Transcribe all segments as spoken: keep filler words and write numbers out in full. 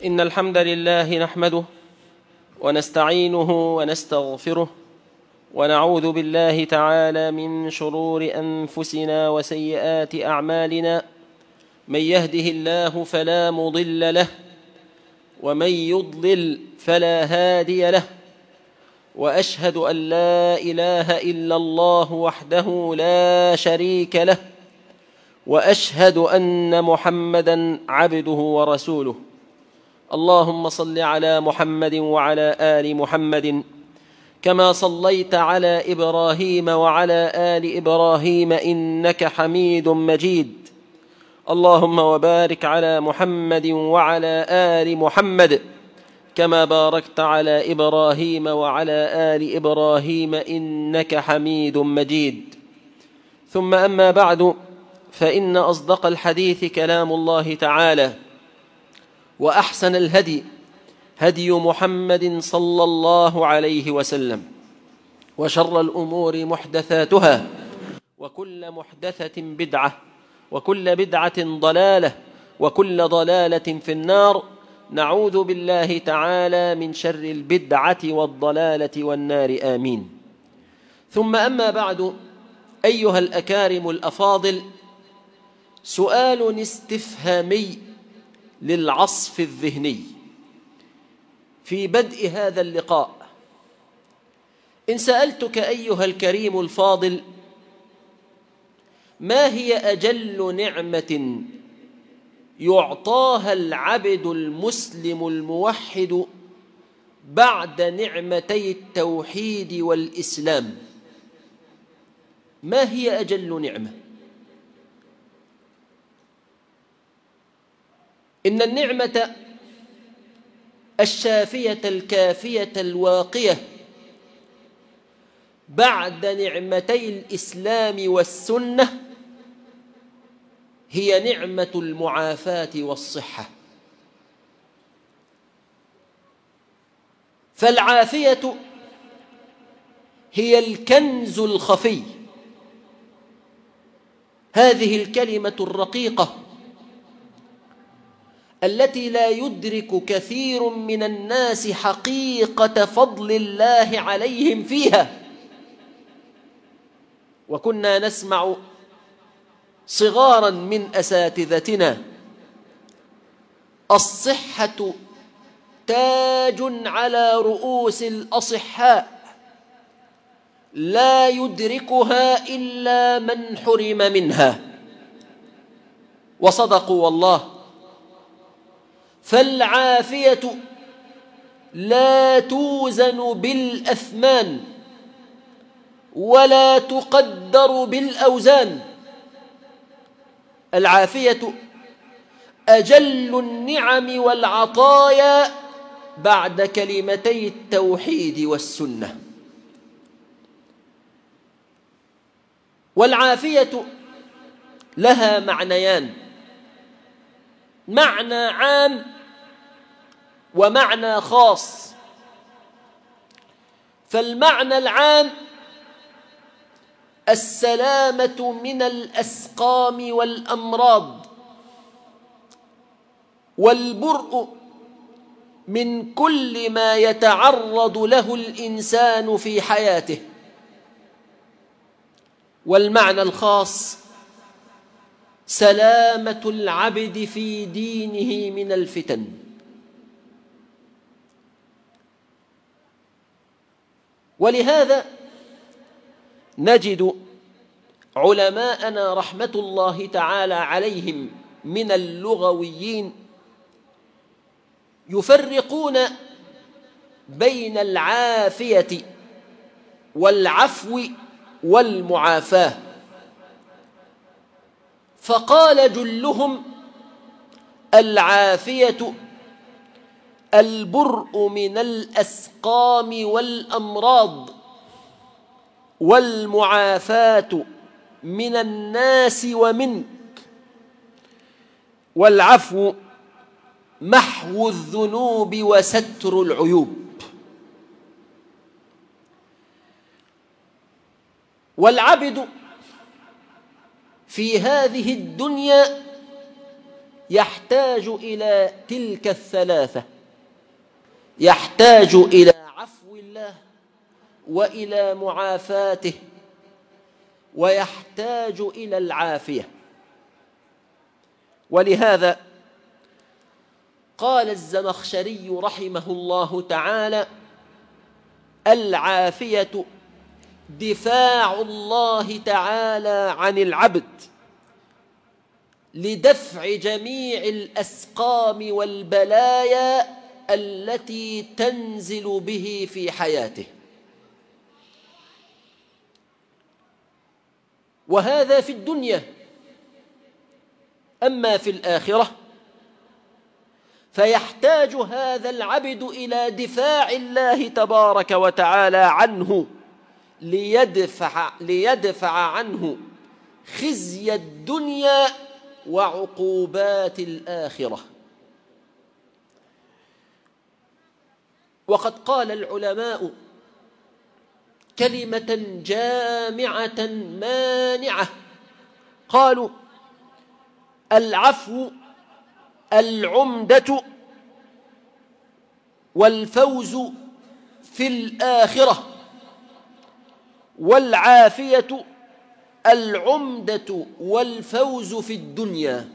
إن الحمد لله نحمده ونستعينه ونستغفره ونعوذ بالله تعالى من شرور أنفسنا وسيئات أعمالنا. من يهده الله فلا مضل له ومن يضلل فلا هادي له، وأشهد أن لا إله إلا الله وحده لا شريك له، وأشهد أن محمدًا عبده ورسوله. اللهم صل على محمد وعلى آل محمد كما صليت على إبراهيم وعلى آل إبراهيم إنك حميد مجيد. اللهم وبارك على محمد وعلى آل محمد كما باركت على إبراهيم وعلى آل إبراهيم إنك حميد مجيد. ثم أما بعد، فإن أصدق الحديث كلام الله تعالى، وأحسن الهدي هدي محمد صلى الله عليه وسلم، وشر الأمور محدثاتها، وكل محدثة بدعة، وكل بدعة ضلالة، وكل ضلالة في النار. نعوذ بالله تعالى من شر البدعة والضلالة والنار، آمين. ثم أما بعد، أيها الأكارم الأفاضل، سؤال استفهامي للعصف الذهني في بدء هذا اللقاء. إن سألتك أيها الكريم الفاضل، ما هي أجل نعمة يعطاها العبد المسلم الموحد بعد نعمتي التوحيد والإسلام؟ ما هي أجل نعمة؟ إن النعمة الشافية الكافية الواقية بعد نعمتي الإسلام والسنة هي نعمة المعافاة والصحة. فالعافية هي الكنز الخفي، هذه الكلمة الرقيقة التي لا يدرك كثير من الناس حقيقة فضل الله عليهم فيها. وكنا نسمع صغارا من أساتذتنا: الصحة تاج على رؤوس الأصحاء، لا يدركها إلا من حرم منها. وصدقوا والله. فالعافية لا توزن بالأثمان ولا تقدر بالأوزان. العافية أجل النعم والعطايا بعد كلمتي التوحيد والسنة. والعافية لها معنيان: معنى عام ومعنى خاص. فالمعنى العام السلامة من الأسقام والأمراض، والبرء من كل ما يتعرض له الإنسان في حياته. والمعنى الخاص سلامة العبد في دينه من الفتن. ولهذا نجد علماءنا رحمة الله تعالى عليهم من اللغويين يفرقون بين العافية والعفو والمعافاة. فقال جلهم: العافية البرء من الأسقام والأمراض، والمعافاة من الناس ومنك، والعفو محو الذنوب وستر العيوب. والعبد في هذه الدنيا يحتاج إلى تلك الثلاثة، يحتاج إلى عفو الله وإلى معافاته ويحتاج إلى العافية. ولهذا قال الزمخشري رحمه الله تعالى: العافية دفاع الله تعالى عن العبد لدفع جميع الأسقام والبلايا التي تنزل به في حياته. وهذا في الدنيا. أما في الآخرة فيحتاج هذا العبد إلى دفاع الله تبارك وتعالى عنه ليدفع, ليدفع عنه خزي الدنيا وعقوبات الآخرة. وقد قال العلماء كلمة جامعة مانعة، قالوا: العفو العمدة والفوز في الآخرة، والعافية العمدة والفوز في الدنيا.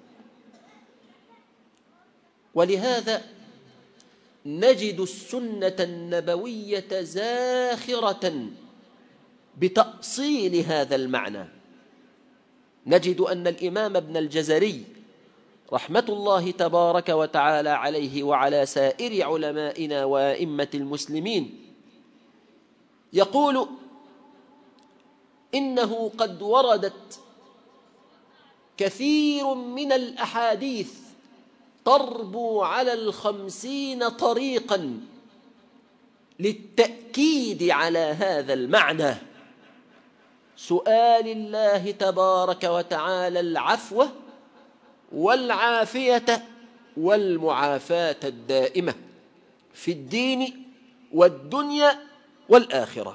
ولهذا نجد السنة النبوية زاخرة بتأصيل هذا المعنى. نجد أن الإمام ابن الجزري رحمة الله تبارك وتعالى عليه وعلى سائر علمائنا وأئمة المسلمين يقول: إنه قد وردت كثير من الأحاديث تربو على الخمسين طريقا للتأكيد على هذا المعنى، سؤال الله تبارك وتعالى العفو والعافية والمعافاة الدائمة في الدين والدنيا والآخرة.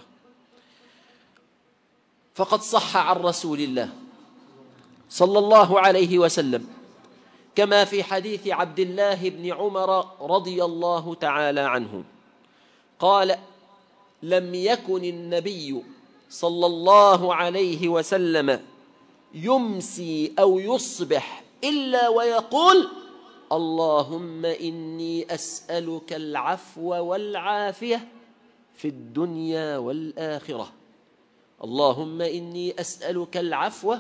فقد صح عن رسول الله صلى الله عليه وسلم كما في حديث عبد الله بن عمر رضي الله تعالى عنه قال: لم يكن النبي صلى الله عليه وسلم يمسي أو يصبح إلا ويقول: اللهم إني أسألك العفو والعافية في الدنيا والآخرة. اللهم إني أسألك العفو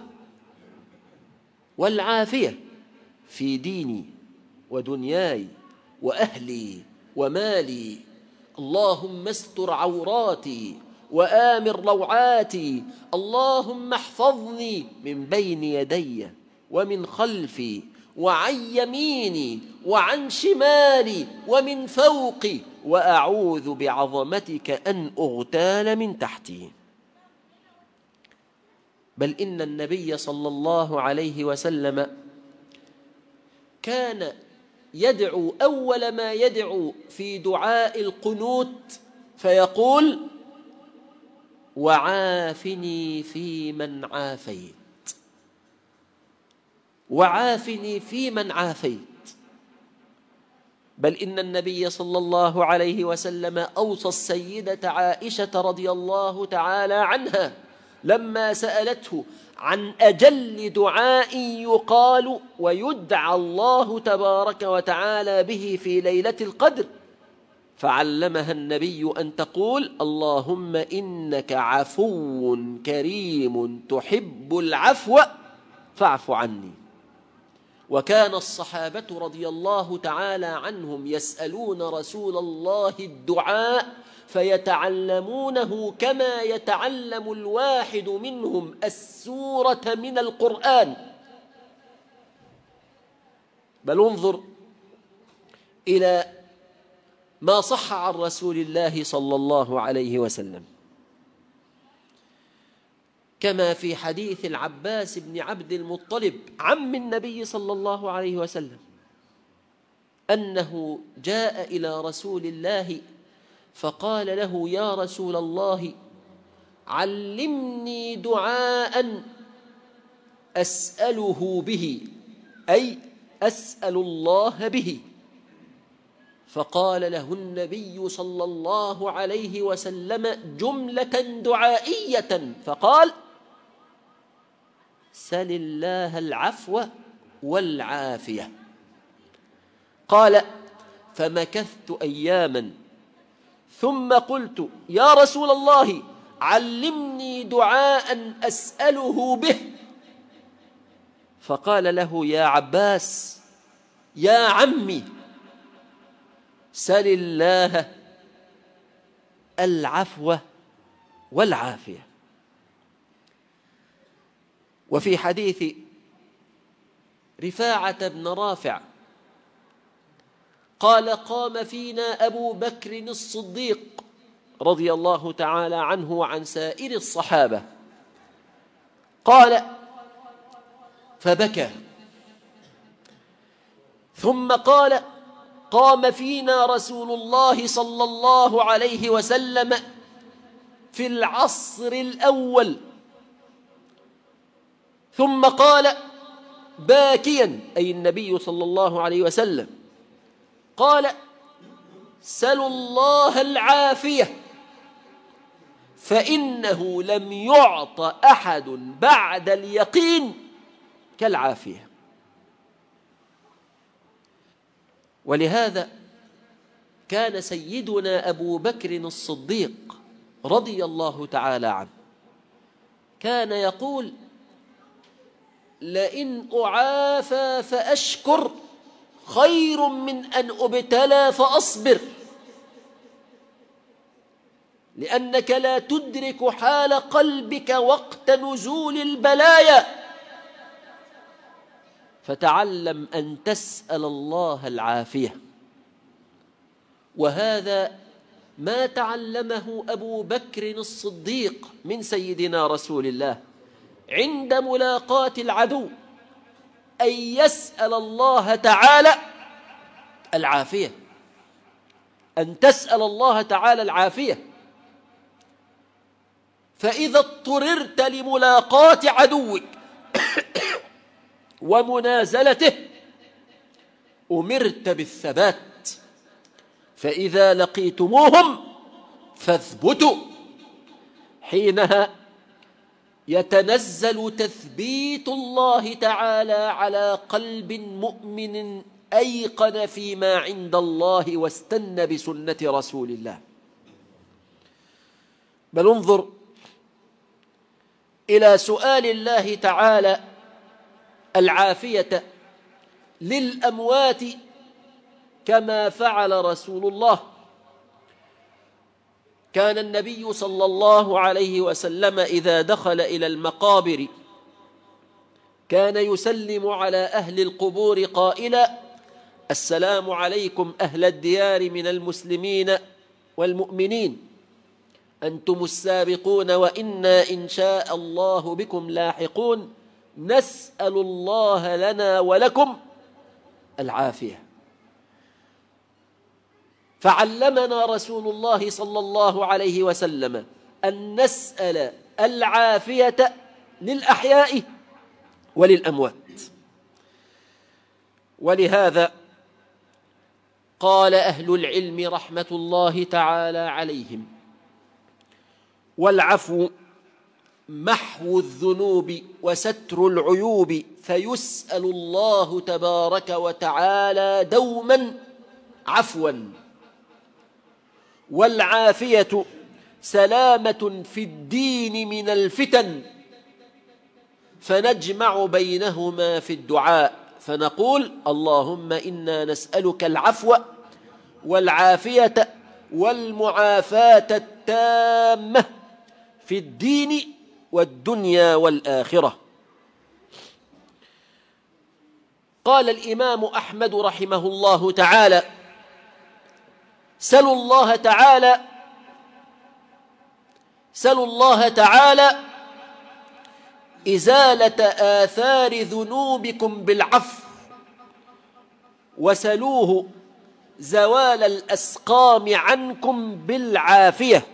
والعافية في ديني ودنياي وأهلي ومالي. اللهم استر عوراتي وآمر روعاتي. اللهم احفظني من بين يدي ومن خلفي وعن يميني وعن شمالي ومن فوقي، وأعوذ بعظمتك أن أغتال من تحتي. بل إن النبي صلى الله عليه وسلم كان يدعو أول ما يدعو في دعاء القنوت فيقول: وعافني فيمن عافيت، وعافني فيمن عافيت. بل إن النبي صلى الله عليه وسلم أوصى السيدة عائشة رضي الله تعالى عنها لما سألته عن أجل دعاء يقال ويدعى الله تبارك وتعالى به في ليلة القدر، فعلمها النبي أن تقول: اللهم إنك عفو كريم تحب العفو فاعف عني. وكان الصحابة رضي الله تعالى عنهم يسألون رسول الله الدعاء فيتعلمونه كما يتعلم الواحد منهم السورة من القرآن. بل انظر إلى ما صح عن رسول الله صلى الله عليه وسلم كما في حديث العباس بن عبد المطلب عم النبي صلى الله عليه وسلم أنه جاء إلى رسول الله فقال له: يا رسول الله، علمني دعاء أسأله به، أي أسأل الله به. فقال له النبي صلى الله عليه وسلم جملة دعائية فقال: سل الله العفو والعافية. قال: فمكثت أياما ثم قلت: يا رسول الله، علمني دعاء أسأله به. فقال له: يا عباس، يا عمي، سل الله العفو والعافية. وفي حديث رفاعة بن رافع قال: قام فينا أبو بكر الصديق رضي الله تعالى عنه وعن سائر الصحابة، قال: فبكى، ثم قال: قام فينا رسول الله صلى الله عليه وسلم في العصر الأول، ثم قال باكيا، أي النبي صلى الله عليه وسلم، قال: سلوا الله العافية، فإنه لم يعط أحد بعد اليقين كالعافية. ولهذا كان سيدنا أبو بكر الصديق رضي الله تعالى عنه كان يقول: لئن أعافى فأشكر خير من أن أبتلى فأصبر، لأنك لا تدرك حال قلبك وقت نزول البلايا، فتعلم أن تسأل الله العافية. وهذا ما تعلمه أبو بكر الصديق من سيدنا رسول الله عند ملاقاة العدو، أن يسأل الله تعالى العافية، أن تسأل الله تعالى العافية. فإذا اضطررت لملاقاة عدوك ومنازلته أمرت بالثبات، فإذا لقيتموهم فاثبتوا، حينها يتنزل تثبيت الله تعالى على قلب مؤمن أيقن فيما عند الله واستنى بسنة رسول الله. بل انظر إلى سؤال الله تعالى العافية للأموات كما فعل رسول الله. كان النبي صلى الله عليه وسلم إذا دخل إلى المقابر كان يسلم على أهل القبور قائلا: السلام عليكم أهل الديار من المسلمين والمؤمنين، أنتم السابقون وإنا إن شاء الله بكم لاحقون، نسأل الله لنا ولكم العافية. فعلمنا رسول الله صلى الله عليه وسلم أن نسأل العافية للأحياء وللأموات. ولهذا قال أهل العلم رحمة الله تعالى عليهم: والعفو محو الذنوب وستر العيوب، فيسأل الله تبارك وتعالى دوما عفوا. والعافية سلامة في الدين من الفتن، فنجمع بينهما في الدعاء فنقول: اللهم إنا نسألك العفو والعافية والمعافاة التامة في الدين والدنيا والآخرة. قال الإمام أحمد رحمه الله تعالى: سلوا الله تعالى سلوا الله تعالى إزالة آثار ذنوبكم بالعفو، وسلوه زوال الأسقام عنكم بالعافية،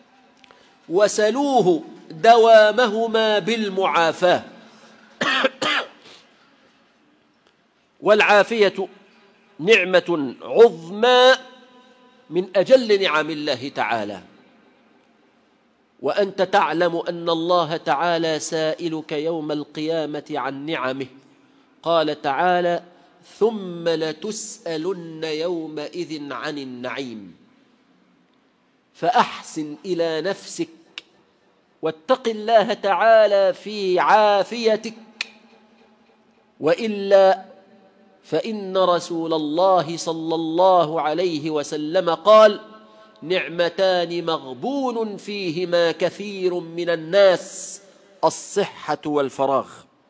وسلوه دوامهما بالمعافاة. والعافية نعمة عظمى من أجل نعم الله تعالى، وأنت تعلم أن الله تعالى سائلك يوم القيامة عن نعمه. قال تعالى: ثم لتسألن يومئذ عن النعيم. فأحسن إلى نفسك واتق الله تعالى في عافيتك، وإلا فإن رسول الله صلى الله عليه وسلم قال: نعمتان مغبون فيهما كثير من الناس، الصحة والفراغ.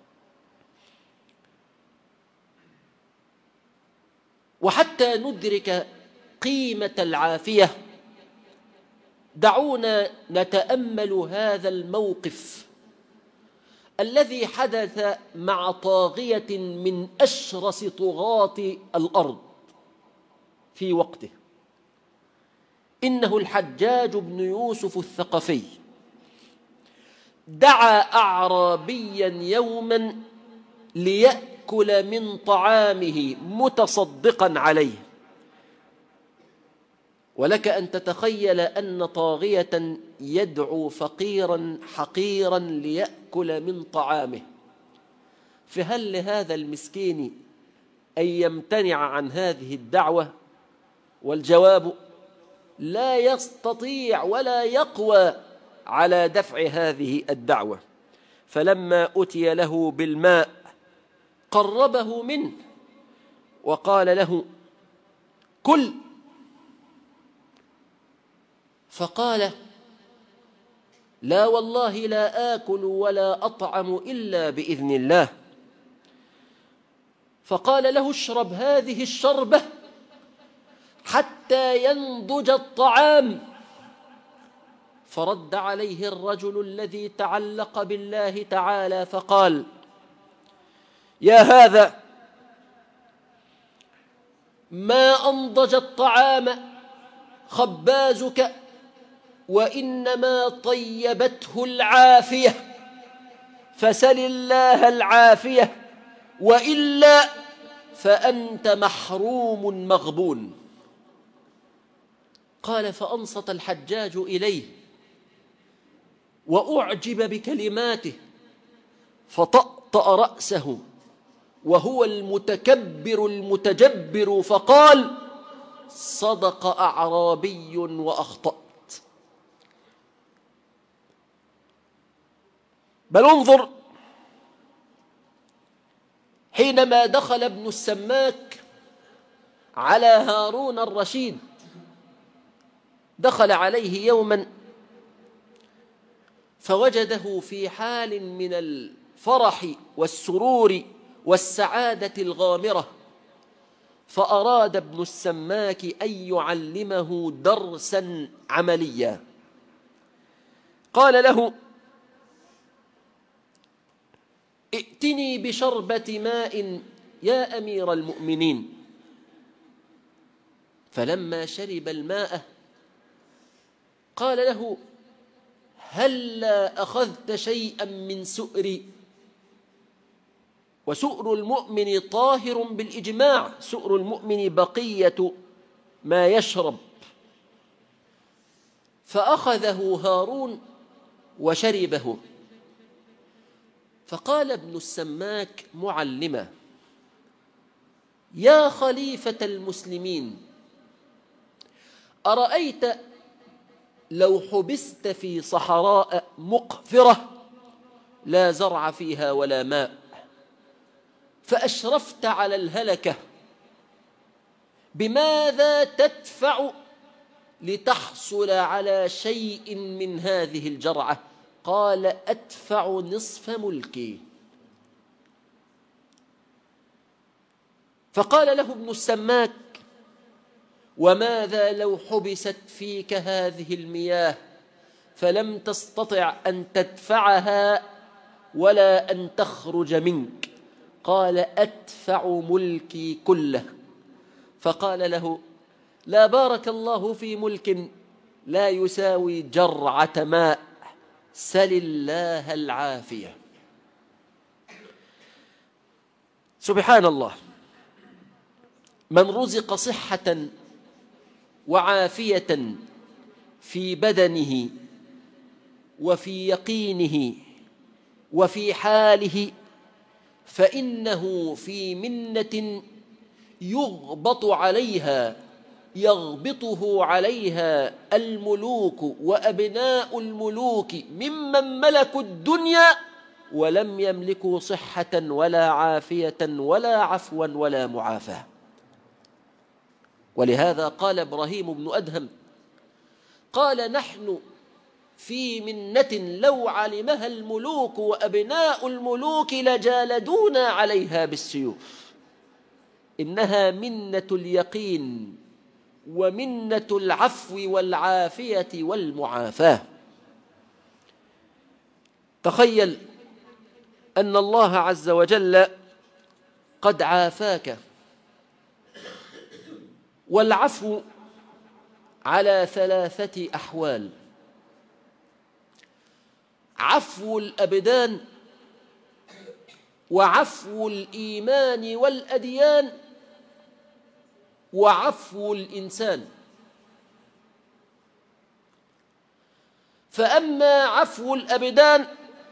وحتى ندرك قيمة العافية دعونا نتأمل هذا الموقف الذي حدث مع طاغية من أشرس طغاة الأرض في وقته. إنه الحجاج بن يوسف الثقفي دعا أعرابيا يوما ليأكل من طعامه متصدقا عليه. ولك أن تتخيل أن طاغية يدعو فقيرا حقيرا ليأكل من طعامه، فهل لهذا المسكين أن يمتنع عن هذه الدعوة؟ والجواب: لا يستطيع ولا يقوى على دفع هذه الدعوة. فلما أتي له بالماء قربه منه وقال له: كل. فقال: لا والله لا آكل ولا أطعم إلا بإذن الله. فقال له: اشرب هذه الشربة حتى ينضج الطعام. فرد عليه الرجل الذي تعلق بالله تعالى فقال: يا هذا، ما أنضج الطعام خبازك، وإنما طيبته العافية، فسل الله العافية، وإلا فأنت محروم مغبون. قال: فأنصت الحجاج إليه وأعجب بكلماته، فطأطأ رأسه وهو المتكبر المتجبر فقال: صدق أعرابي وأخطأت. بل انظر، حينما دخل ابن السماك على هارون الرشيد، دخل عليه يوما فوجده في حال من الفرح والسرور والسعادة الغامرة، فأراد ابن السماك أن يعلمه درسا عمليا. قال له: ائتني بشربة ماء يا أمير المؤمنين. فلما شرب الماء قال له: هلا أخذت شيئا من سؤري؟ وسؤر المؤمن طاهر بالإجماع، سؤر المؤمن بقية ما يشرب. فأخذه هارون وشربه. فقال ابن السماك معلما: يا خليفة المسلمين، أرأيت لو حبست في صحراء مقفرة لا زرع فيها ولا ماء، فأشرفت على الهلكة، بماذا تدفع لتحصل على شيء من هذه الجرعة؟ قال: أدفع نصف ملكي. فقال له ابن السماك: وماذا لو حبست فيك هذه المياه فلم تستطع أن تدفعها ولا أن تخرج منك؟ قال: أدفع ملكي كله. فقال له: لا بارك الله في ملك لا يساوي جرعة ماء، سل الله العافية. سبحان الله، من رزق صحة وعافية في بدنه وفي يقينه وفي حاله فإنه في منة يغبط عليها يغبطه عليها الملوك وأبناء الملوك ممن ملكوا الدنيا ولم يملكوا صحة ولا عافية ولا عفوا ولا معافاة. ولهذا قال إبراهيم بن أدهم قال: نحن في منة لو علمها الملوك وأبناء الملوك لجالدونا عليها بالسيوف. إنها منة اليقين ومنة العفو والعافية والمعافاة. تخيل أن الله عز وجل قد عافاك، والعفو على ثلاثة أحوال: عفو الأبدان، وعفو الإيمان والأديان، وعفو الإنسان. فأما عفو الأبدان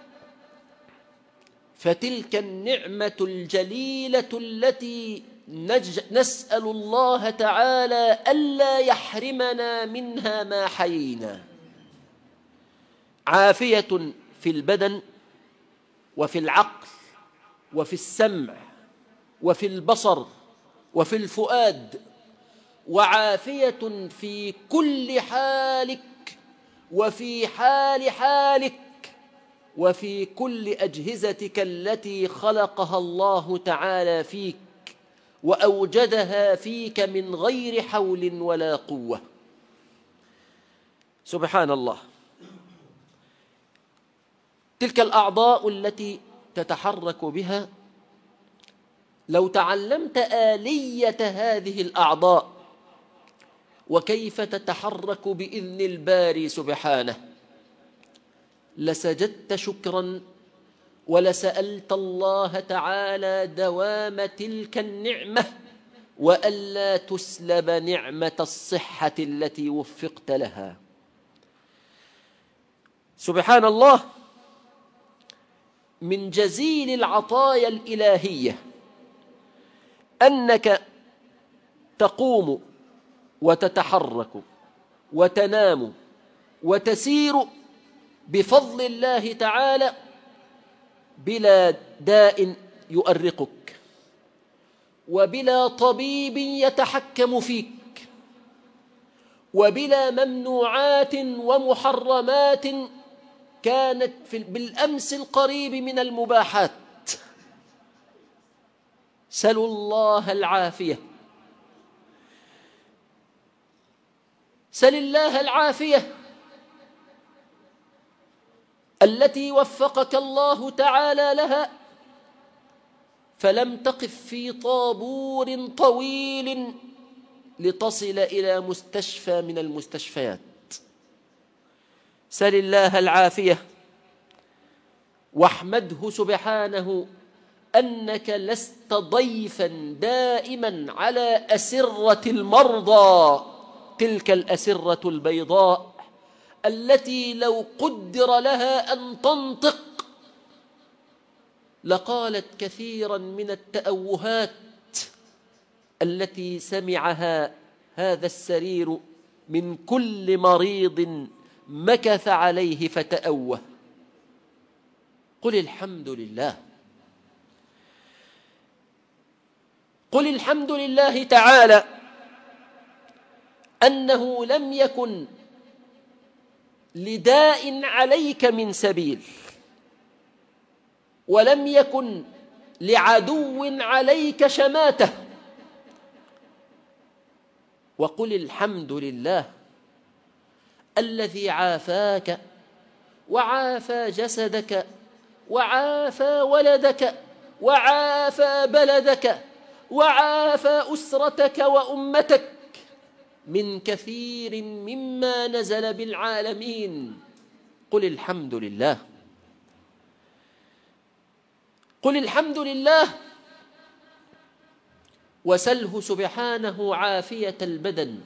فتلك النعمة الجليلة التي نسأل الله تعالى ألا يحرمنا منها ما حيينا: عافية في البدن وفي العقل وفي السمع وفي البصر وفي الفؤاد، وعافية في كل حالك وفي حال حالك وفي كل أجهزتك التي خلقها الله تعالى فيك وأوجدها فيك من غير حول ولا قوة. سبحان الله. تلك الأعضاء التي تتحرك بها، لو تعلمت آلية هذه الأعضاء وكيف تتحرك بإذن الباري سبحانه لسجدت شكرا ولسألت الله تعالى دوام تلك النعمة وألا تسلب نعمة الصحة التي وفقت لها. سبحان الله. من جزيل العطايا الإلهية أنك تقوم وتتحرك وتنام وتسير بفضل الله تعالى بلا داء يؤرقك وبلا طبيب يتحكم فيك وبلا ممنوعات ومحرمات كانت في بالأمس القريب من المباحات. سلوا الله العافية، سل الله العافية التي وفقك الله تعالى لها، فلم تقف في طابور طويل لتصل إلى مستشفى من المستشفيات. سل الله العافية واحمده سبحانه أنك لست ضيفا دائما على أسرة المرضى، تلك الأسرة البيضاء التي لو قدر لها أن تنطق لقالت كثيرا من التأوهات التي سمعها هذا السرير من كل مريض مكث عليه فتأوه. قل الحمد لله، قل الحمد لله تعالى أنه لم يكن لداء عليك من سبيل، ولم يكن لعدو عليك شماتة. وقل الحمد لله الذي عافاك وعافى جسدك وعافى ولدك وعافى بلدك وعافى أسرتك وأمتك من كثير مما نزل بالعالمين. قل الحمد لله، قل الحمد لله وسله سبحانه عافية البدن،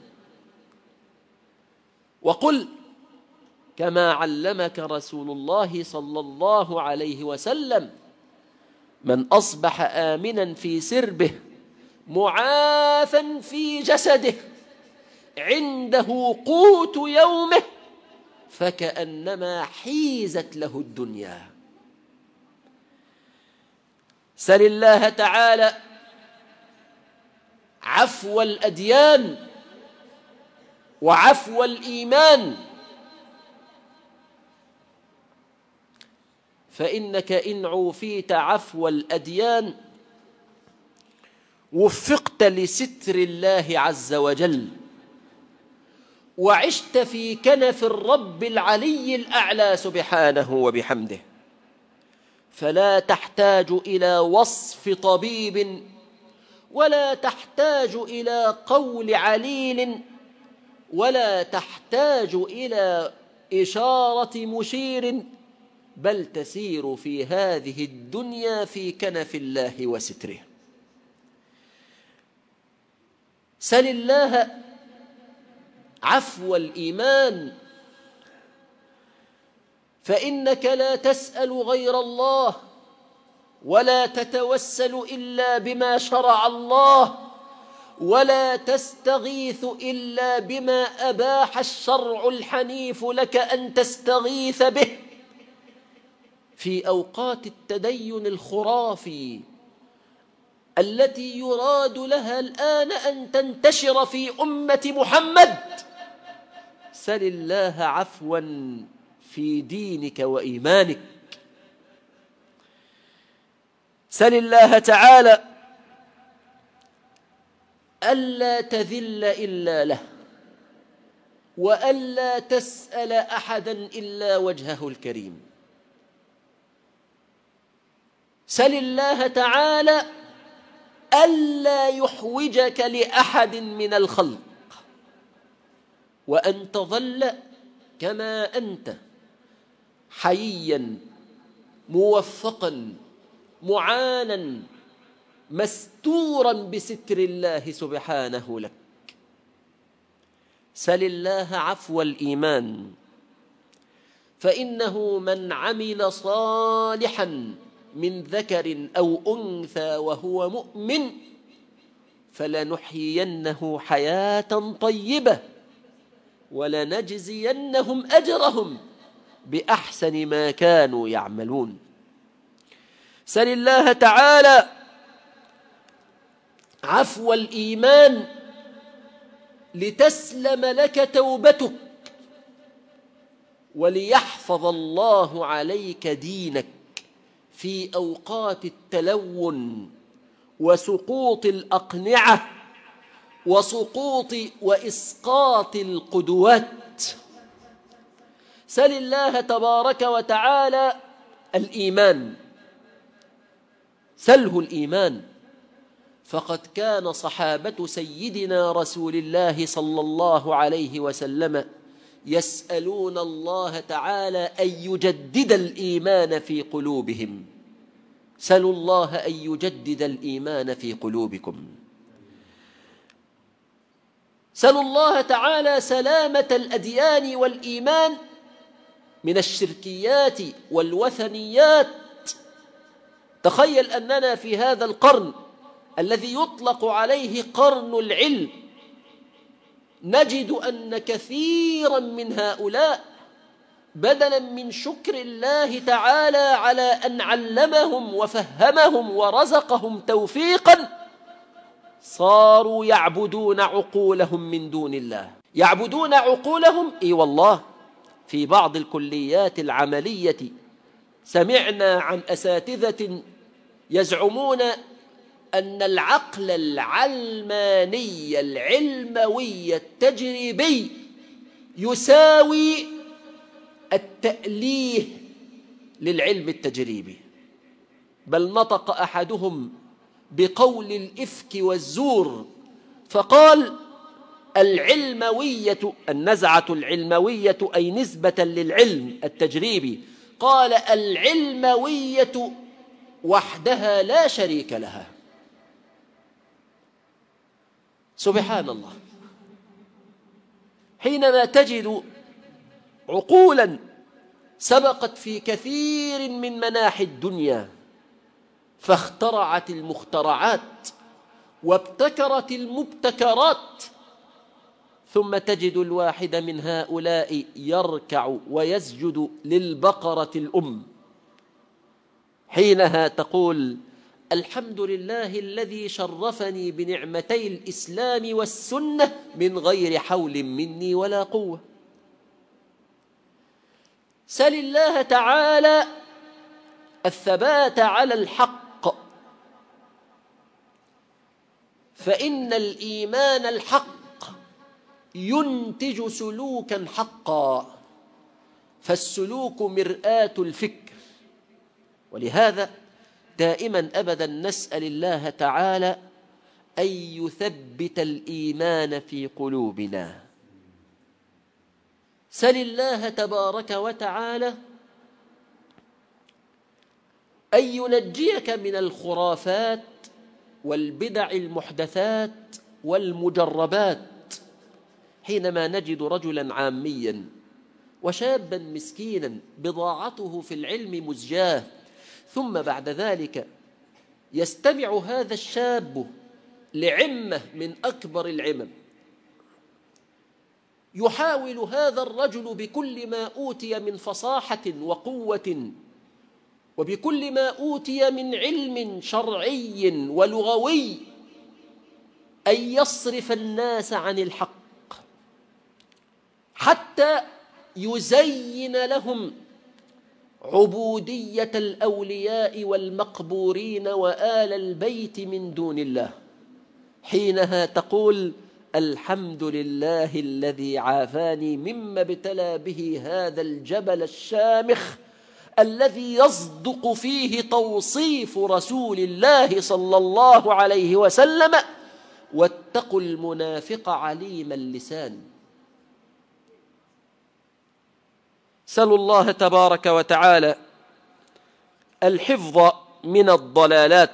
وقل كما علمك رسول الله صلى الله عليه وسلم: من أصبح آمنا في سربه معافا في جسده عنده قوت يومه فكأنما حيزت له الدنيا. سل الله تعالى عفو الأديان وعفو الإيمان، فإنك إن عوفيت عفو الأديان وفقت لستر الله عز وجل، وعشت في كنف الرب العلي الأعلى سبحانه وبحمده، فلا تحتاج إلى وصف طبيب ولا تحتاج إلى قول عليل ولا تحتاج إلى إشارة مشير، بل تسير في هذه الدنيا في كنف الله وستره. سل الله عفو الإيمان، فإنك لا تسأل غير الله ولا تتوسل إلا بما شرع الله ولا تستغيث إلا بما أباح الشرع الحنيف لك أن تستغيث به في أوقات التدين الخرافي التي يراد لها الآن أن تنتشر في أمة محمد. سل الله عفوا في دينك وإيمانك. سل الله تعالى ألا تذل إلا له، وألا تسأل أحدا إلا وجهه الكريم. سل الله تعالى ألا يحوجك لأحد من الخلق، وأن تظل كما أنت حييا موفقا معانا مستورا بستر الله سبحانه لك. سل الله عفو الإيمان، فإنه من عمل صالحا من ذكر أو أنثى وهو مؤمن فلنحيينه حياة طيبة ولنجزينهم أجرهم بأحسن ما كانوا يعملون. سل الله تعالى عفو الإيمان لتسلم لك توبتك وليحفظ الله عليك دينك في أوقات التلون وسقوط الأقنعة وسقوط وإسقاط القدوات. سل الله تبارك وتعالى الإيمان، سله الإيمان، فقد كان صحابة سيدنا رسول الله صلى الله عليه وسلم يسألون الله تعالى أن يجدد الإيمان في قلوبهم. سلوا الله أن يجدد الإيمان في قلوبكم. سلوا الله تعالى سلامة الأديان والإيمان من الشركيات والوثنيات. تخيل أننا في هذا القرن الذي يطلق عليه قرن العلم نجد أن كثيرا من هؤلاء بدلا من شكر الله تعالى على أن علمهم وفهمهم ورزقهم توفيقا صاروا يعبدون عقولهم من دون الله. يعبدون عقولهم، إي والله، في بعض الكليات العملية سمعنا عن أساتذة يزعمون أن العقل العلماني العلموي التجريبي يساوي التأليه للعلم التجريبي، بل نطق أحدهم بقول الإفك والزور فقال: العلموية، النزعة العلموية أي نسبة للعلم التجريبي، قال: العلموية وحدها لا شريك لها. سبحان الله. حينما تجد عقولا سبقت في كثير من مناحي الدنيا فاخترعت المخترعات وابتكرت المبتكرات، ثم تجد الواحد من هؤلاء يركع ويسجد للبقرة الأم، حينها تقول: الحمد لله الذي شرفني بنعمتي الإسلام والسنة من غير حول مني ولا قوة. سل الله تعالى الثبات على الحق، فإن الإيمان الحق ينتج سلوكا حقا، فالسلوك مرآة الفكر. ولهذا دائما أبدا نسأل الله تعالى أن يثبت الإيمان في قلوبنا. سل الله تبارك وتعالى أن ينجيك من الخرافات والبدع المحدثات والمجربات. حينما نجد رجلا عاميا وشابا مسكينا بضاعته في العلم مزجاه، ثم بعد ذلك يستمع هذا الشاب لعمة من أكبر العمم، يحاول هذا الرجل بكل ما أوتي من فصاحة وقوة وبكل ما أوتي من علم شرعي ولغوي أن يصرف الناس عن الحق، حتى يزين لهم عبودية الأولياء والمقبورين وآل البيت من دون الله. حينها تقول: الحمد لله الذي عافاني مما ابتلى به هذا الجبل الشامخ الذي يصدق فيه توصيف رسول الله صلى الله عليه وسلم: واتقوا المنافق عليم اللسان. سلوا الله تبارك وتعالى الحفظ من الضلالات،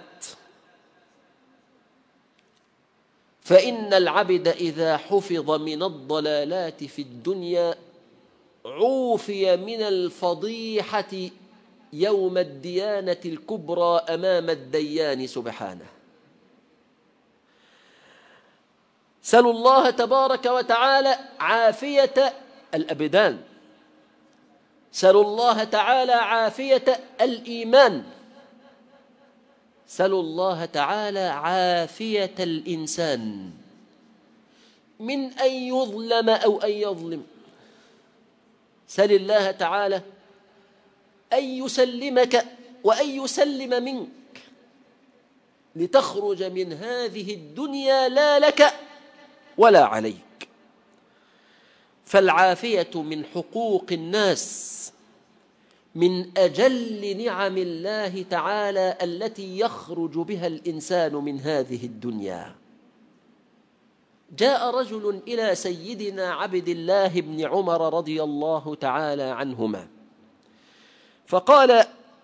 فإن العبد إذا حفظ من الضلالات في الدنيا عوفي من الفضيحة يوم الديانة الكبرى أمام الديان سبحانه. سلوا الله تبارك وتعالى عافية الأبدان، سلوا الله تعالى عافية الإيمان، سلوا الله تعالى عافية الإنسان من أن يظلم أو أن يظلم. سل الله تعالى أن يسلمك وأن يسلم منك لتخرج من هذه الدنيا لا لك ولا عليك. فالعافية من حقوق الناس من أجل نعم الله تعالى التي يخرج بها الإنسان من هذه الدنيا. جاء رجل إلى سيدنا عبد الله بن عمر رضي الله تعالى عنهما فقال: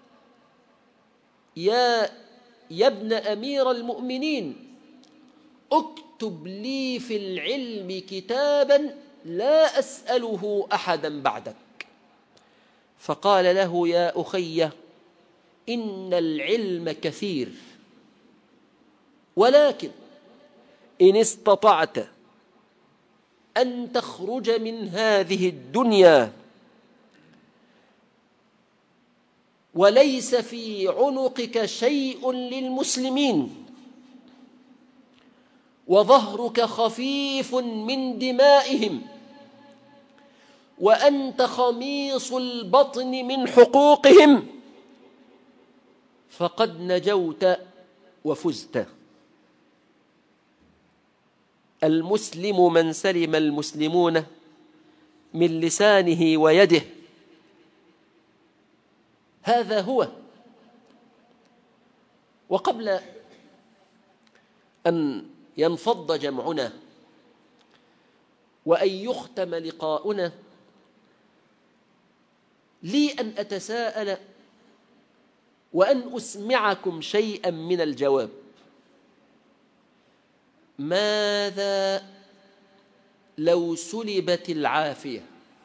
يا يا ابن أمير المؤمنين، اكتب لي في العلم كتابا لا أسأله أحدا بعدك. فقال له: يا أخي، إن العلم كثير، ولكن إن استطعت أن تخرج من هذه الدنيا وليس في عنقك شيء للمسلمين وظهرك خفيف من دمائهم وأنت خميص البطن من حقوقهم، فقد نجوت وفزت. المسلم من سلم المسلمون من لسانه ويده. هذا هو. وقبل أن ينفض جمعنا وأن يختم لقاؤنا، لي أن أتساءل وأن أسمعكم شيئا من الجواب. ماذا لو سلبت العافية؟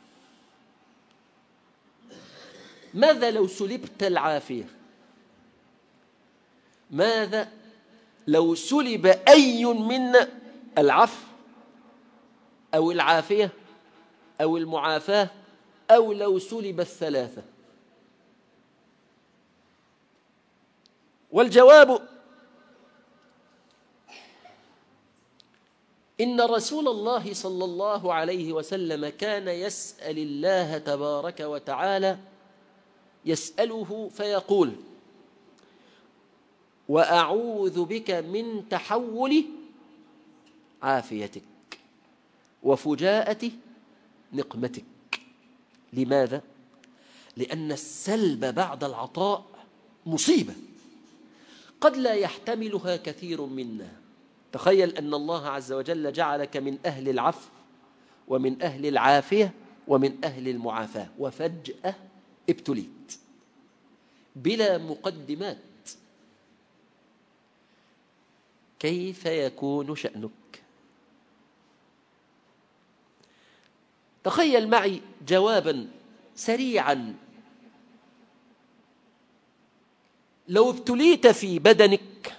ماذا لو سلبت العافية؟ ماذا لو سلب أي منا العفو أو العافية أو المعافاة، أو لو سلب الثلاثة؟ والجواب إن رسول الله صلى الله عليه وسلم كان يسأل الله تبارك وتعالى، يسأله فيقول: وأعوذ بك من تحول عافيتك وفجاءة نقمتك. لماذا؟ لأن السلب بعد العطاء مصيبة قد لا يحتملها كثير منا. تخيل أن الله عز وجل جعلك من أهل العفو ومن أهل العافية ومن أهل المعافاة، وفجأة ابتليت بلا مقدمات. كيف يكون شأنك؟ تخيل معي جوابا سريعا. لو ابتليت في بدنك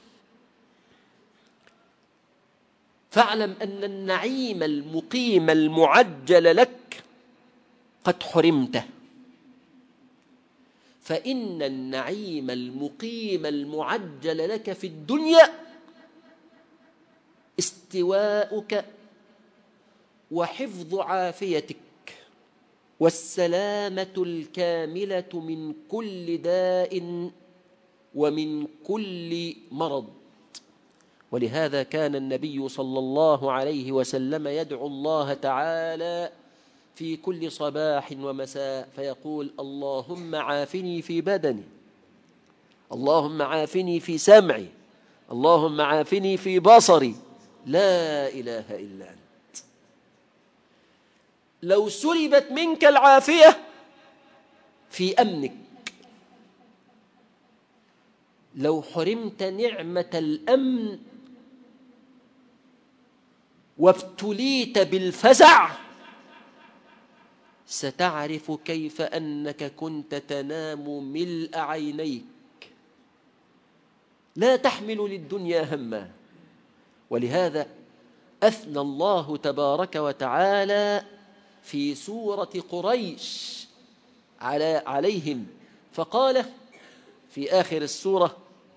فاعلم أن النعيم المقيم المعجل لك قد حرمته، فإن النعيم المقيم المعجل لك في الدنيا استواؤك وحفظ عافيتك والسلامة الكاملة من كل داء ومن كل مرض. ولهذا كان النبي صلى الله عليه وسلم يدعو الله تعالى في كل صباح ومساء فيقول: اللهم عافني في بدني، اللهم عافني في سمعي، اللهم عافني في بصري، لا إله إلا أنت. لو سلبت منك العافية في أمنك، لو حرمت نعمة الأمن وابتليت بالفزع، ستعرف كيف أنك كنت تنام ملء عينيك لا تحمل للدنيا هما. ولهذا أثنى الله تبارك وتعالى في سورة قريش على عليهم فقال في آخر السورة: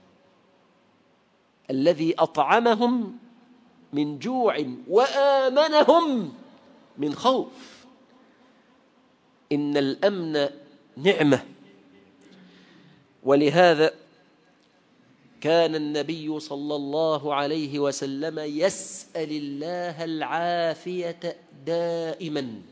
الذي أطعمهم من جوع وآمنهم من خوف. إن الأمن نعمة. ولهذا كان النبي صلى الله عليه وسلم يسأل الله العافية دائما.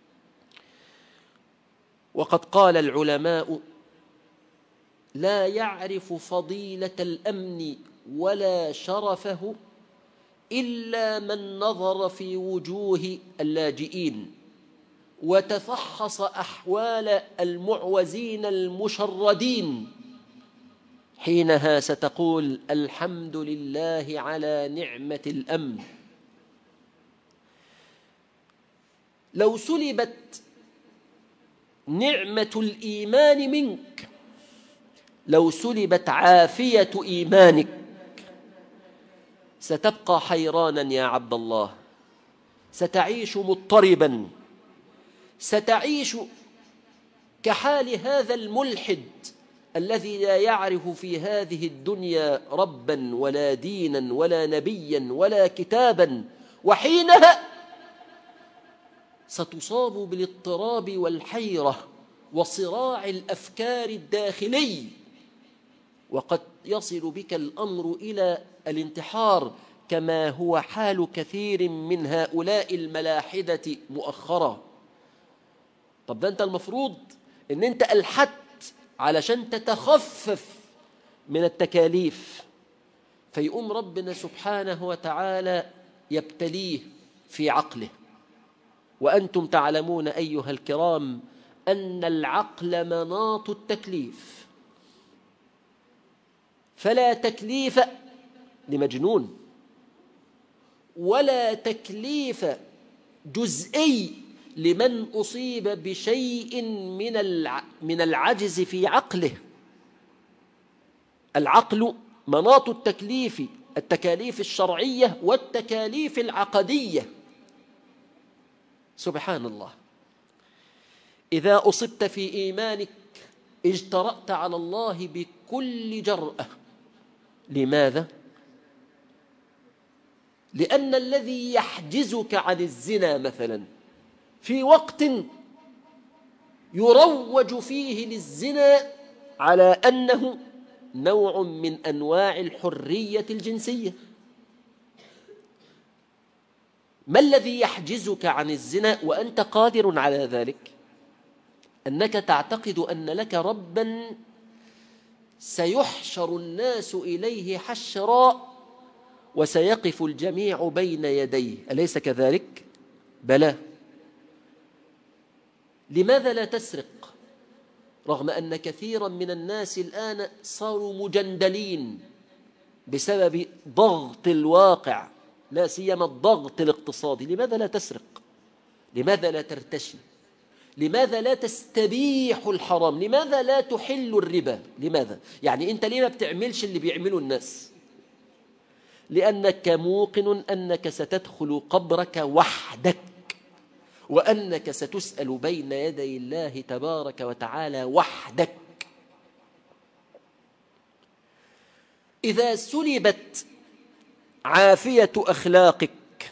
وقد قال العلماء: لا يعرف فضيلة الأمن ولا شرفه إلا من نظر في وجوه اللاجئين وتفحص أحوال المعوزين المشردين، حينها ستقول: الحمد لله على نعمة الأمن. لو سلبت نعمة الإيمان منك، لو سلبت عافية إيمانك، ستبقى حيرانا يا عبد الله، ستعيش مضطربا، ستعيش كحال هذا الملحد الذي لا يعرف في هذه الدنيا ربا ولا دينا ولا نبيا ولا كتابا. وحينها ستصاب بالاضطراب والحيرة وصراع الأفكار الداخلي، وقد يصل بك الأمر إلى الانتحار كما هو حال كثير من هؤلاء الملاحدة مؤخرا. طب ده أنت المفروض أن أنت ألحدت علشان تتخفف من التكاليف، فيقوم ربنا سبحانه وتعالى يبتليه في عقله. وأنتم تعلمون أيها الكرام أن العقل مناط التكليف، فلا تكليف لمجنون ولا تكليف جزئي لمن أصيب بشيء من من العجز في عقله. العقل مناط التكليف، التكاليف الشرعية والتكاليف العقدية. سبحان الله. إذا أصبت في إيمانك اجترأت على الله بكل جرأة. لماذا؟ لأن الذي يحجزك عن الزنا مثلا في وقت يروج فيه للزنا على أنه نوع من أنواع الحرية الجنسية، ما الذي يحجزك عن الزنا وأنت قادر على ذلك؟ أنك تعتقد أن لك ربا سيحشر الناس إليه حشرا وسيقف الجميع بين يديه، أليس كذلك؟ بلى. لماذا لا تسرق رغم أن كثيرا من الناس الآن صاروا مجندلين بسبب ضغط الواقع، لا سيما الضغط الاقتصادي؟ لماذا لا تسرق؟ لماذا لا ترتشي؟ لماذا لا تستبيح الحرام؟ لماذا لا تحل الربا؟ لماذا؟ يعني أنت ليه ما بتعملش اللي بيعمله الناس؟ لأنك موقن أنك ستدخل قبرك وحدك، وأنك ستسأل بين يدي الله تبارك وتعالى وحدك. إذا سلبت عافية أخلاقك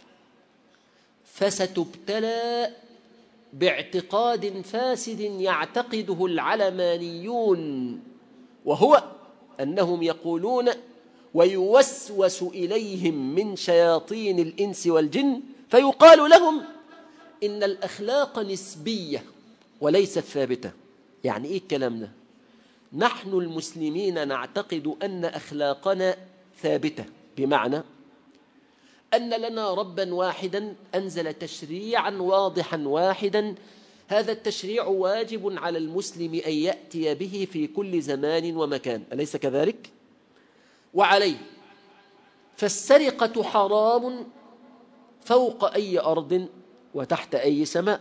فستبتلى باعتقاد فاسد يعتقده العلمانيون، وهو أنهم يقولون ويوسوس إليهم من شياطين الإنس والجن فيقال لهم إن الأخلاق نسبية وليست ثابتة. يعني إيه الكلام ده؟ نحن المسلمين نعتقد أن أخلاقنا ثابتة، بمعنى أن لنا ربا واحدا أنزل تشريعا واضحا واحدا، هذا التشريع واجب على المسلم أن يأتي به في كل زمان ومكان، أليس كذلك؟ وعليه فالسرقة حرام فوق أي أرض وتحت أي سماء.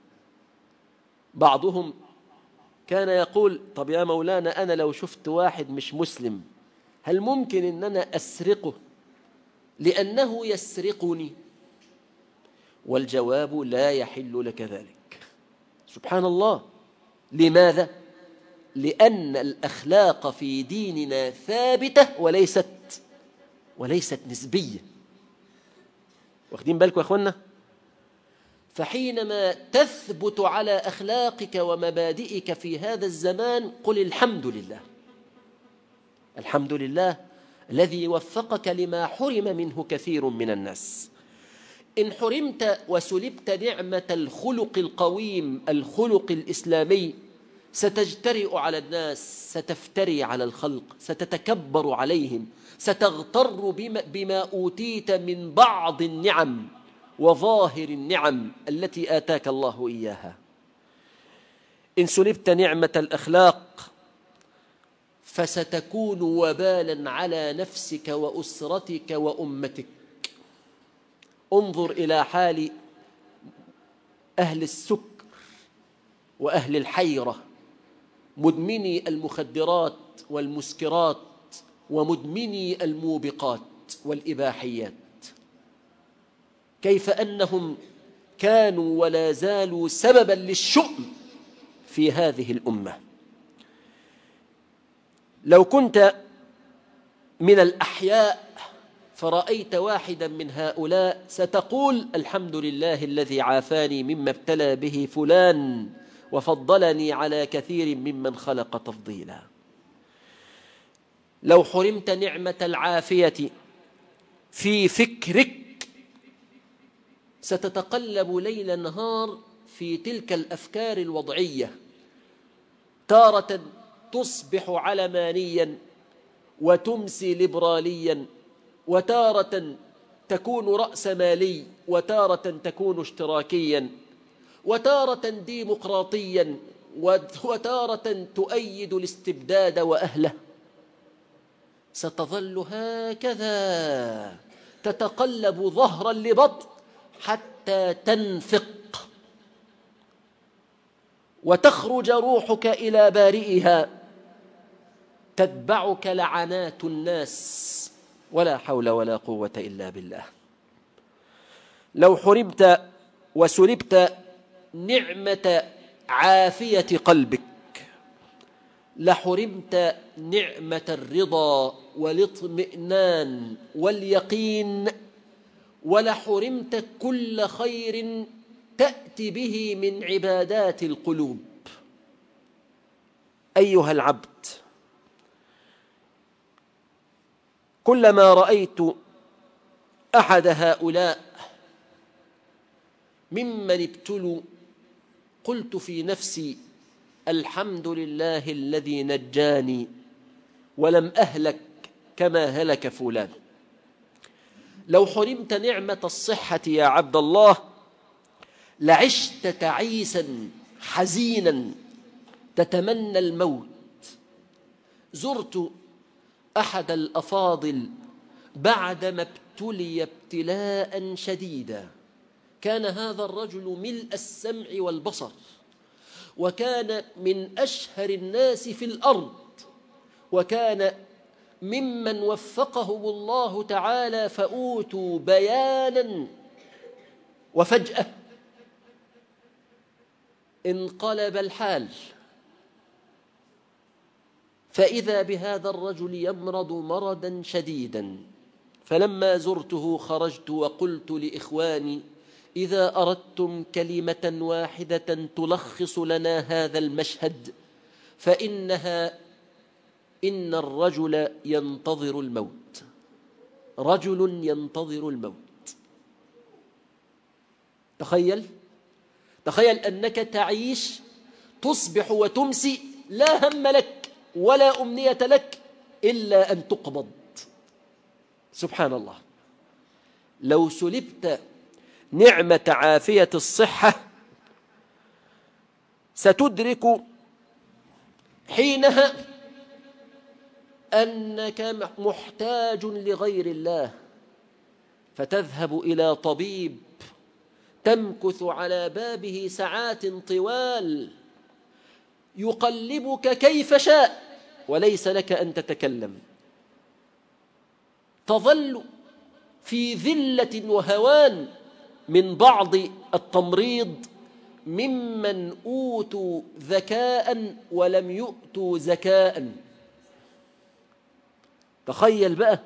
بعضهم كان يقول طب يا مولانا أنا لو شفت واحد مش مسلم هل ممكن أن أنا أسرقه لأنه يسرقني؟ والجواب لا يحل لك ذلك. سبحان الله. لماذا؟ لأن الأخلاق في ديننا ثابتة وليست وليست نسبية. واخدين بالكم يا أخوانا؟ فحينما تثبت على أخلاقك ومبادئك في هذا الزمان قل الحمد لله، الحمد لله الذي وفقك لما حرم منه كثير من الناس. إن حرمت وسلبت نعمة الخلق القويم، الخلق الإسلامي، ستجترئ على الناس، ستفتري على الخلق، ستتكبر عليهم، ستغتر بما, بما أوتيت من بعض النعم وظاهر النعم التي آتاك الله إياها. إن سلبت نعمة الأخلاق فستكون وبالا على نفسك وأسرتك وأمتك. انظر إلى حال أهل السكر وأهل الحيرة، مدمني المخدرات والمسكرات ومدمني الموبقات والإباحيات، كيف أنهم كانوا ولا زالوا سببا للشؤم في هذه الأمة. لو كنت من الأحياء فرأيت واحدا من هؤلاء ستقول الحمد لله الذي عافاني مما ابتلى به فلان وفضلني على كثير ممن خلق تفضيلا. لو حرمت نعمة العافية في فكرك ستتقلب ليل نهار في تلك الأفكار الوضعية، تارة تصبح علمانيا وتمسي ليبراليا، وتارة تكون رأسمالي، وتارة تكون اشتراكيا، وتارة ديمقراطيا، وتارة تؤيد الاستبداد وأهله. ستظل هكذا تتقلب ظهرا لبطن حتى تنفق وتخرج روحك إلى بارئها، تتبعك لعنات الناس، ولا حول ولا قوة إلا بالله. لو حرمت وسلبت نعمة عافية قلبك لحرمت نعمة الرضا والاطمئنان واليقين، ولحرمت كل خير تأتي به من عبادات القلوب. أيها العبد، كلما رأيت أحد هؤلاء ممن ابتلوا قلت في نفسي: الحمد لله الذي نجاني ولم أهلك كما هلك فلان. لو حرمت نعمة الصحة يا عبد الله لعشت تعيسا حزينا تتمنى الموت. زرت أحد الأفاضل بعدما ابتلي ابتلاء شديدا. كان هذا الرجل ملء السمع والبصر، وكان من أشهر الناس في الأرض، وكان ممن وفقهم الله تعالى فأوتوا بيانا، وفجأة انقلب الحال، فإذا بهذا الرجل يمرض مرضا شديدا. فلما زرته خرجت وقلت لإخواني: إذا أردتم كلمة واحدة تلخص لنا هذا المشهد فإنها: إن الرجل ينتظر الموت. رجل ينتظر الموت. تخيل تخيل أنك تعيش، تصبح وتمسي، لا هم لك ولا أمنية لك إلا أن تقبض. سبحان الله. لو سلبت نعمة عافية الصحة ستدرك حينها أنك محتاج لغير الله، فتذهب إلى طبيب تمكث على بابه ساعات طوال يقلبك كيف شاء وليس لك أن تتكلم. تظل في ذلة وهوان من بعض التمريض ممن أوتوا ذكاء ولم يؤتوا زكاء. تخيل بقى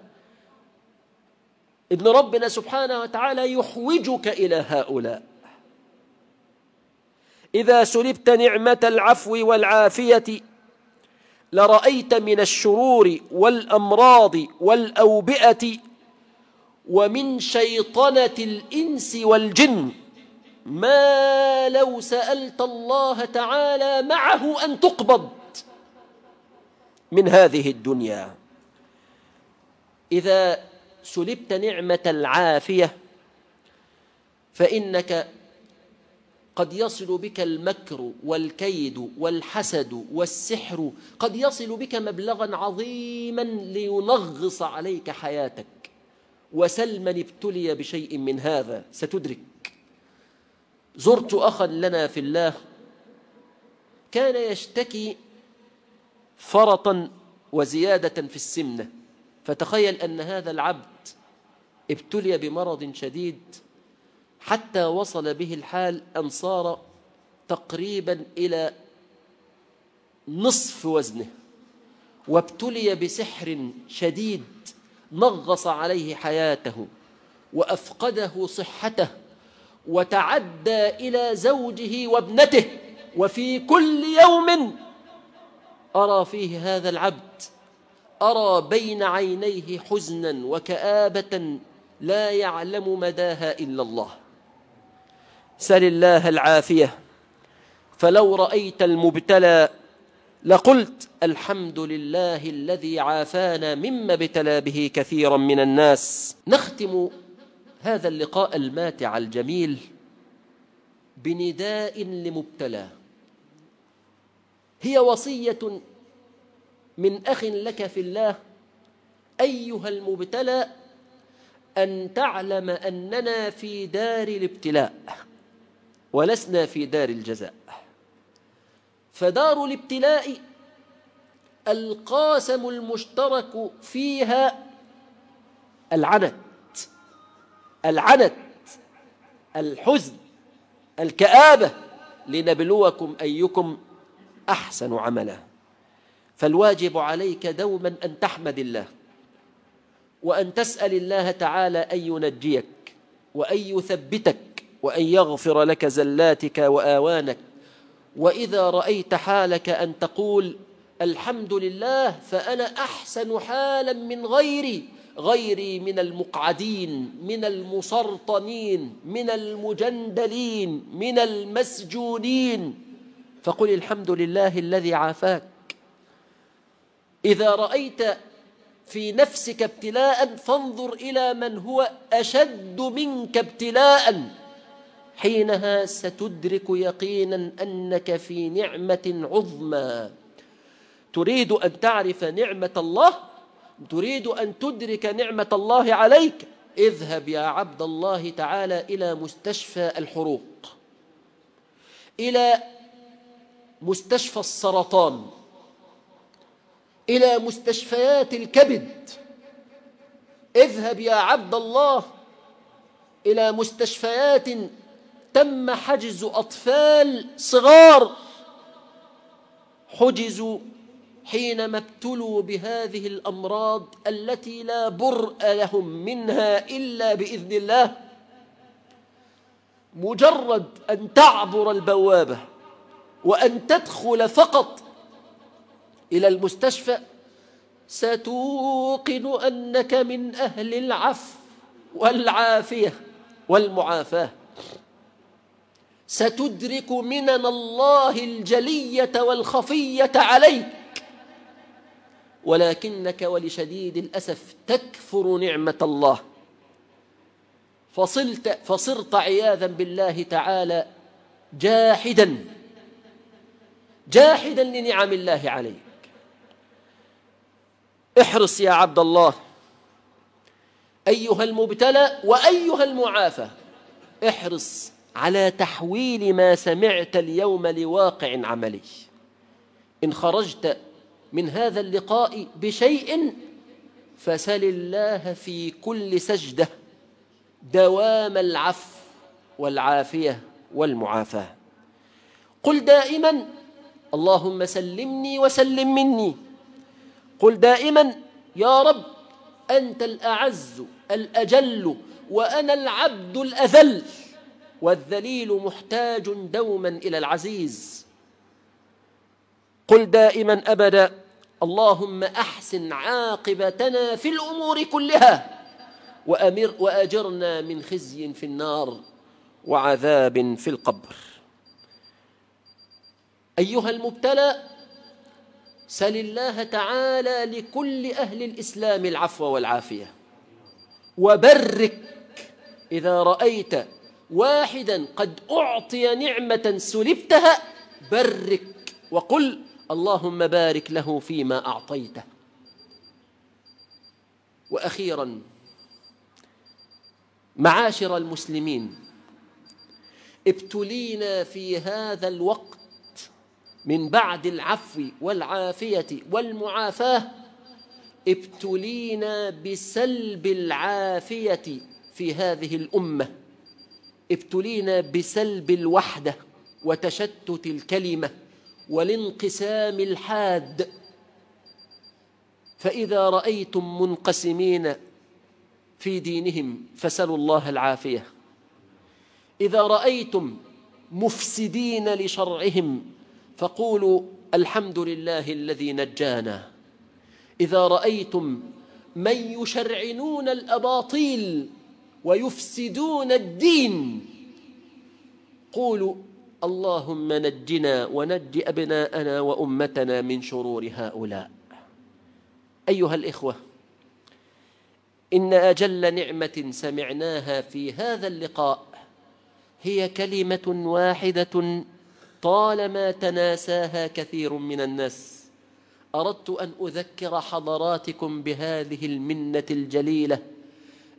إن ربنا سبحانه وتعالى يحوجك إلى هؤلاء. إذا سلبت نعمة العفو والعافية لرأيت من الشرور والأمراض والأوبئة ومن شيطنة الإنس والجن ما لو سألت الله تعالى معه أن تقبض من هذه الدنيا. إذا سلبت نعمة العافية فإنك قد يصل بك المكر والكيد والحسد والسحر، قد يصل بك مبلغا عظيما لينغص عليك حياتك. وسل من ابتلي بشيء من هذا ستدرك. زرت أخا لنا في الله كان يشتكي فرطا وزيادة في السمنة، فتخيل أن هذا العبد ابتلي بمرض شديد حتى وصل به الحال أن صار تقريبا إلى نصف وزنه، وابتلي بسحر شديد نغص عليه حياته وأفقده صحته وتعدى إلى زوجه وابنته. وفي كل يوم أرى فيه هذا العبد، أرى بين عينيه حزنا وكآبة لا يعلم مداها إلا الله. سل الله العافية، فلو رأيت المبتلى لقلت: الحمد لله الذي عافانا مما ابتلى به كثيرا من الناس. نختم هذا اللقاء الماتع الجميل بنداء لمبتلى، هي وصية من أخ لك في الله: أيها المبتلى، أن تعلم أننا في دار الابتلاء ولسنا في دار الجزاء. فدار الابتلاء القاسم المشترك فيها العنت العنت الحزن الكآبة، لنبلوكم أيكم أحسن عملا. فالواجب عليك دوما أن تحمد الله وأن تسأل الله تعالى أن ينجيك وأن يثبتك وأن يغفر لك زلاتك وآوانك. وإذا رأيت حالك أن تقول الحمد لله فأنا أحسن حالا من غيري، غيري من المقعدين، من المسرطنين، من المجندلين، من المسجونين، فقل الحمد لله الذي عافاك. إذا رأيت في نفسك ابتلاء فانظر إلى من هو أشد منك ابتلاء، حينها ستدرك يقينا أنك في نعمة عظمى. تريد أن تعرف نعمة الله، تريد أن تدرك نعمة الله عليك، اذهب يا عبد الله تعالى إلى مستشفى الحروق، إلى مستشفى السرطان، إلى مستشفيات الكبد. اذهب يا عبد الله إلى مستشفيات تم حجز أطفال صغار، حجزوا حينما ابتلوا بهذه الأمراض التي لا برء لهم منها إلا بإذن الله. مجرد أن تعبر البوابة وأن تدخل فقط إلى المستشفى ستوقن أنك من أهل العفو والعافية والمعافاة. ستدرك منن الله الجلية والخفية عليك، ولكنك ولشديد الأسف تكفر نعمة الله، فصلت فصرت عياذا بالله تعالى جاحدا جاحدا لنعم الله عليك. احرص يا عبد الله أيها المبتلى وأيها المعافى، احرص على تحويل ما سمعت اليوم لواقع عملي. إن خرجت من هذا اللقاء بشيء فسل الله في كل سجدة دوام العفو والعافية والمعافاة. قل دائما اللهم سلمني وسلم مني. قل دائما يا رب أنت الأعز الأجل وأنا العبد الأذل، والذليل محتاج دوما إلى العزيز. قل دائما أبدا اللهم أحسن عاقبتنا في الأمور كلها وأمر وأجرنا من خزي في النار وعذاب في القبر. أيها المبتلى سل الله تعالى لكل أهل الإسلام العفو والعافية، وبرك إذا رأيت واحدا قد أعطي نعمة سلبتها برك وقل اللهم بارك له فيما أعطيته. وأخيرا معاشر المسلمين، ابتلينا في هذا الوقت من بعد العفو والعافية والمعافاة، ابتلينا بسلب العافية في هذه الأمة، ابتلينا بسلب الوحدة وتشتت الكلمة والانقسام الحاد. فإذا رأيتم منقسمين في دينهم فسلوا الله العافية، إذا رأيتم مفسدين لشرعهم فقولوا الحمد لله الذي نجانا، إذا رأيتم من يشرعنون الأباطيل ويفسدون الدين قولوا اللهم نجنا ونج أبناءنا وأمتنا من شرور هؤلاء. أيها الإخوة، إن أجل نعمة سمعناها في هذا اللقاء هي كلمة واحدة طالما تناساها كثير من الناس. أردت أن أذكر حضراتكم بهذه المنة الجليلة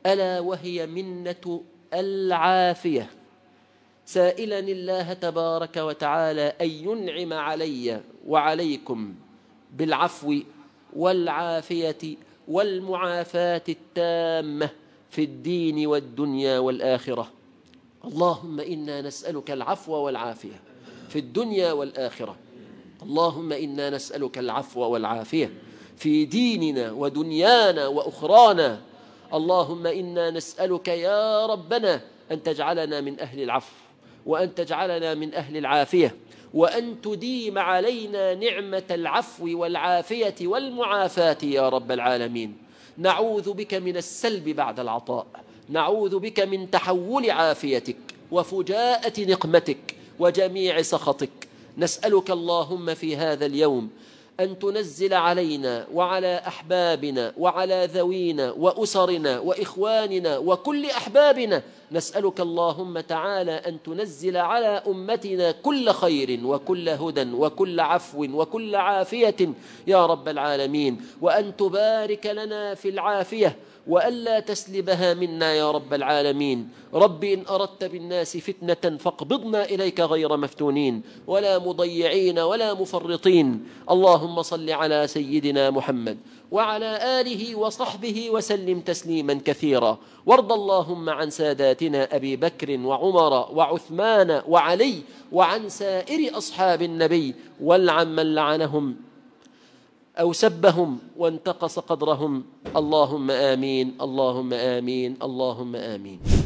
ألا وهي منة العافية، سائلا الله تبارك وتعالى أن ينعم علي وعليكم بالعفو والعافية والمعافاة التامة في الدين والدنيا والآخرة. اللهم إنا نسألك العفو والعافية في الدنيا والآخرة. اللهم إنا نسألك العفو والعافية في ديننا ودنيانا وأخرانا. اللهم إنا نسألك يا ربنا أن تجعلنا من أهل العفو، وأن تجعلنا من أهل العافية، وأن تديم علينا نعمة العفو والعافية والمعافاة يا رب العالمين. نعوذ بك من السلب بعد العطاء، نعوذ بك من تحول عافيتك وفجاءة نقمتك وجميع سخطك. نسألك اللهم في هذا اليوم أن تنزل علينا وعلى أحبابنا وعلى ذوينا وأسرنا وإخواننا وكل أحبابنا، نسألك اللهم تعالى أن تنزل على أمتنا كل خير وكل هدى وكل عفو وكل عافية يا رب العالمين، وأن تبارك لنا في العافية وألا تسلبها منا يا رب العالمين. رب إن أردت بالناس فتنة فاقبضنا إليك غير مفتونين ولا مضيعين ولا مفرطين. اللهم صل على سيدنا محمد وعلى آله وصحبه وسلم تسليما كثيرا. وارض اللهم عن ساداتنا أبي بكر وعمر وعثمان وعلي وعن سائر أصحاب النبي، والعن من لعنهم أو سبهم وانتقص قدرهم. اللهم آمين، اللهم آمين، اللهم آمين.